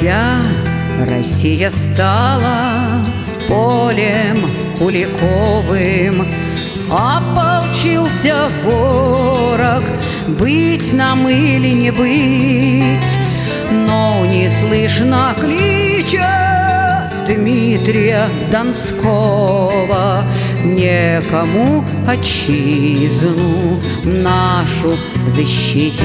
Вся Россия стала полем Куликовым. Ополчился ворог, быть нам или не быть, но не слышно клича Дмитрия Донского. Некому отчизну нашу защитить,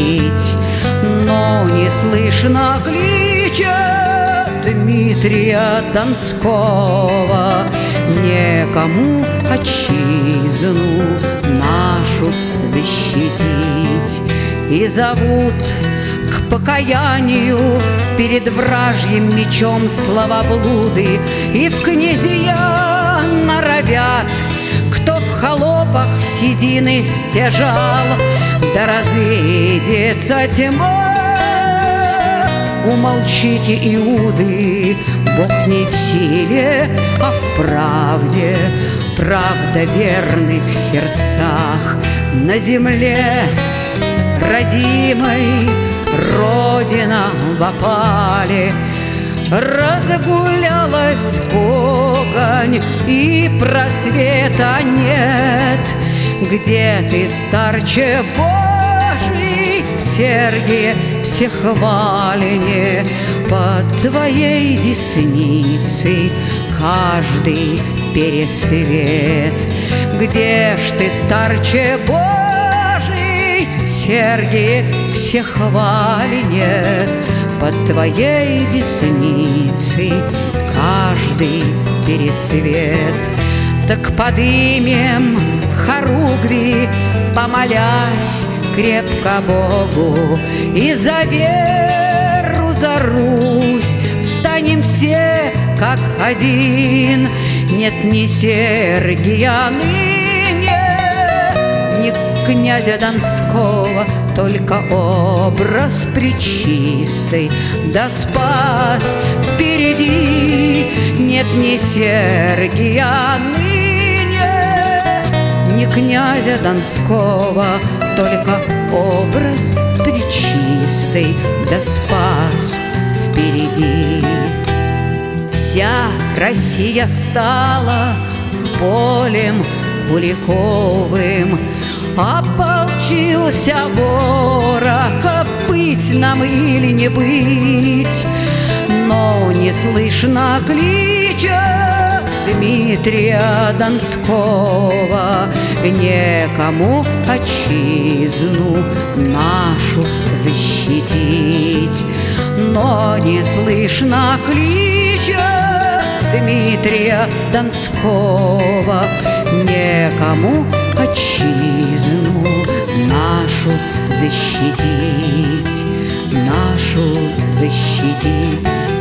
но не слышно клича Дмитрия Донского. Некому отчизну нашу защитить. И зовут к покаянию перед вражьим мечом словоблуды, и в князья норовят, кто в холопах седины стяжал. Да разъедется тьма. Умолчите, иуды, Бог не в силе, а в правде. Правда в верных сердцах на земле родимой. Родина в опале. Разгулялась погонь, и просвета нет. Где ты, старче Божий, Сергий всехвалене? Под твоей десницей каждый пересвет. Где ж ты, старче Божий, Сергий всехвалене? Под твоей десницей каждый пересвет. Так подымем хоругви, помолясь крепко Богу, и за веру, за Русь встанем все как один. Нет ни Сергия ныне, ни князя Донского, только образ пречистый, да спас впереди. Нет ни Сергия ныне, ни князя Донского, только образ пречистый, да спас впереди. Вся Россия стала полем Куликовым. Ополчился ворог, быть нам или не быть, но не слышно клича Дмитрия Донского. Некому отчизну нашу защитить, но не слышно клича Дмитрия Донского. Некому отчизну нашу защитить, нашу защитить.